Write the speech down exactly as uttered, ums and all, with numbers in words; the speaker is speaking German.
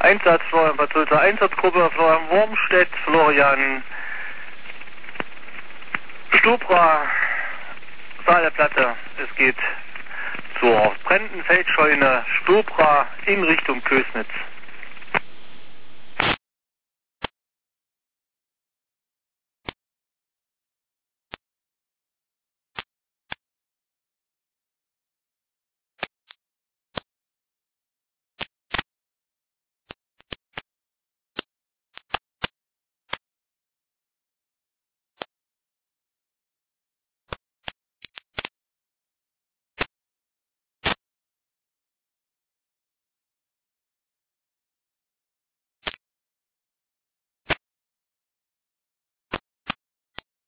Einsatz, Florian Bad Sulza, Einsatzgruppe, Florian Wormstedt, Florian Stubra, Saaleplatte. Es geht zur brennenden Feldscheune Stubra in Richtung Kösnitz.